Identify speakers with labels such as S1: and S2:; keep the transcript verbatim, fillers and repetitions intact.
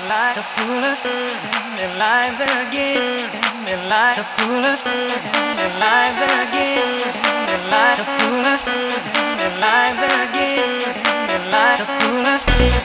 S1: life to pull us in their lives again, in their life to pull us in their lives again, in their life to pull us in their lives again, in their life to pull us.